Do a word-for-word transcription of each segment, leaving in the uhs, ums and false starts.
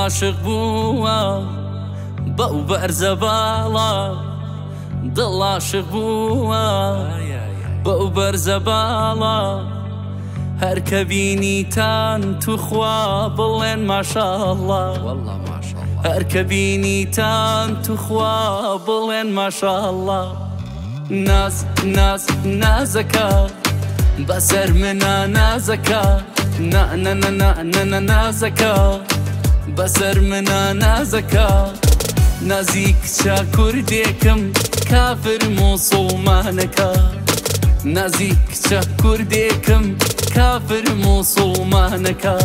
عاشق بووە بەو بەرزە باڵە دڵ عاشق بووە بەو بەرزە باڵە هەر کە بینیتان توخوا بڵێن ماشاءالله هەر کە بینیتان توخوا بڵێن ماشاءالله ناز ناز نازەکە بەسەر منە نازەکە نا نا نا نا نازەکە بەسەر منە نازەکە نازی کچە کوردێکم کافر موسڵمانەکە نازی کچە کوردێکم کافر موسڵمانەکە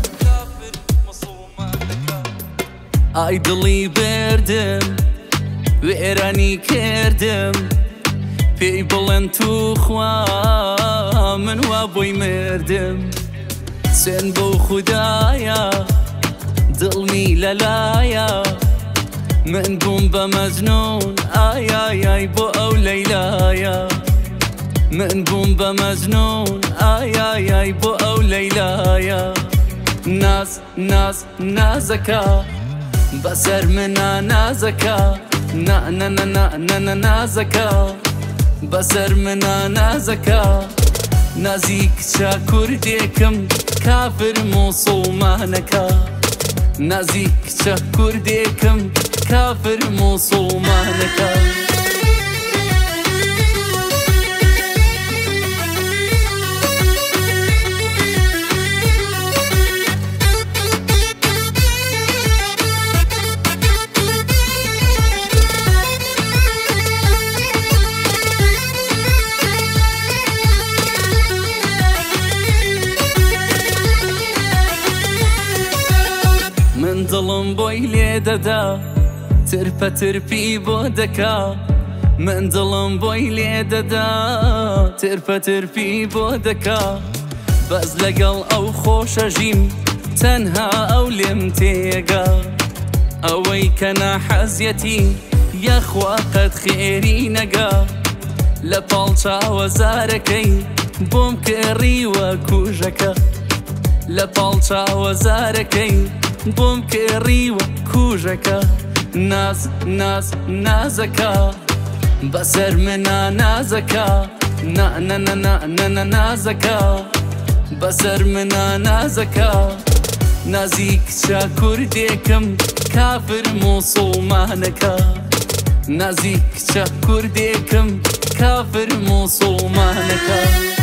ئای دڵی بردم وێرانی کردم پێی بڵێن توخوا من وا بۆی مردم سوێن بۆ خودایە دڵمی لەلایە من بووم بە مەجنون ئای ئای ئای بۆ ئەو لەیلایە من بووم بە مەجنون ئای ئای ئای بۆ ئەو لەیلایە ناز ناز نازەکە بەسەر منە نازەکە نا نا نا نا نازەکە بەسەر منە نازەکە نازی کچە کوردێکم کافر موسڵمانەکە نازی کچە کوردێکم کافر موسڵمانەکە من دڵم بۆی لێ دەدا ترپە ترپی بۆ دەکا من دڵم بۆی لێ دەدا ترپە ترپی بۆ دەکا بەس لەگەڵ ئەو خۆشە ژیم تەنها ئەو لێم تێگا ئەوەی کە ناحەزیەتی یەخوا قەت خێری نەگا لە پاڵچاوە زارەکەی بۆم کڕیوە کوژەکە لە پاڵچاوە زارەکەی بۆم کێڕیوە کوژەکە ناز ناز نازەکە بەسەر منە نازەکە نا نا نا نا نازەکە بەسەر منە نازەکە نازی کچە کوردێکم کافر موسڵمانەکە نازی کچە کوردێکم کافر موسڵمانەکە